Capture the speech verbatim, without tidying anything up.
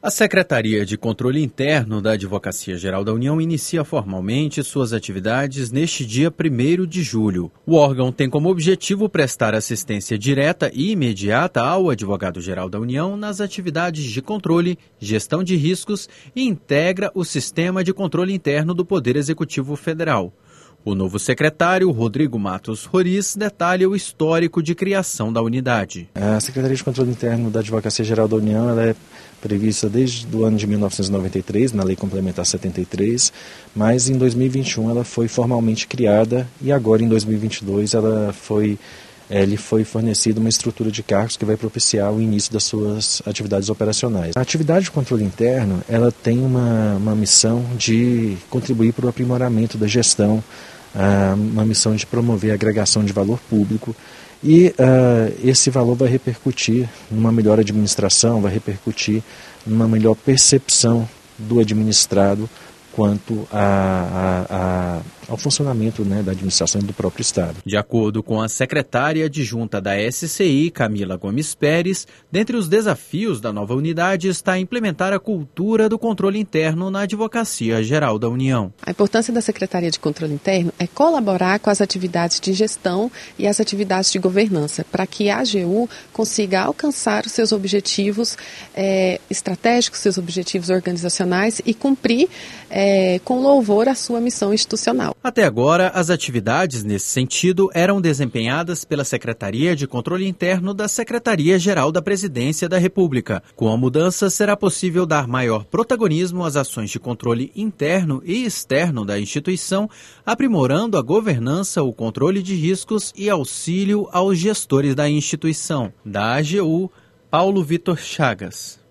A Secretaria de Controle Interno da Advocacia Geral da União inicia formalmente suas atividades neste dia primeiro de julho. O órgão tem como objetivo prestar assistência direta e imediata ao Advogado-Geral da União nas atividades de controle, gestão de riscos e integra o sistema de controle interno do Poder Executivo Federal. O novo secretário, Rodrigo Matos Roriz, detalha o histórico de criação da unidade. A Secretaria de Controle Interno da Advocacia Geral da União ela é prevista desde o ano de mil novecentos e noventa e três, na Lei Complementar setenta e três, mas em dois mil e vinte e um ela foi formalmente criada e agora em dois mil e vinte e dois ela foi, é, lhe foi fornecida uma estrutura de cargos que vai propiciar o início das suas atividades operacionais. A atividade de controle interno ela tem uma, uma missão de contribuir para o aprimoramento da gestão, uma missão de promover a agregação de valor público e uh, esse valor vai repercutir numa melhor administração, vai repercutir numa melhor percepção do administrado quanto a, a, a, ao funcionamento, né, da administração e do próprio Estado. De acordo com a secretária adjunta da S C I, Camila Gomes Pérez, dentre os desafios da nova unidade está implementar a cultura do controle interno na Advocacia Geral da União. A importância da Secretaria de Controle Interno é colaborar com as atividades de gestão e as atividades de governança, para que a AGU consiga alcançar os seus objetivos é, estratégicos, seus objetivos organizacionais e cumprir é, É, com louvor à sua missão institucional. Até agora, as atividades nesse sentido eram desempenhadas pela Secretaria de Controle Interno da Secretaria-Geral da Presidência da República. Com a mudança, será possível dar maior protagonismo às ações de controle interno e externo da instituição, aprimorando a governança, o controle de riscos e auxílio aos gestores da instituição. Da A G U, Paulo Vitor Chagas.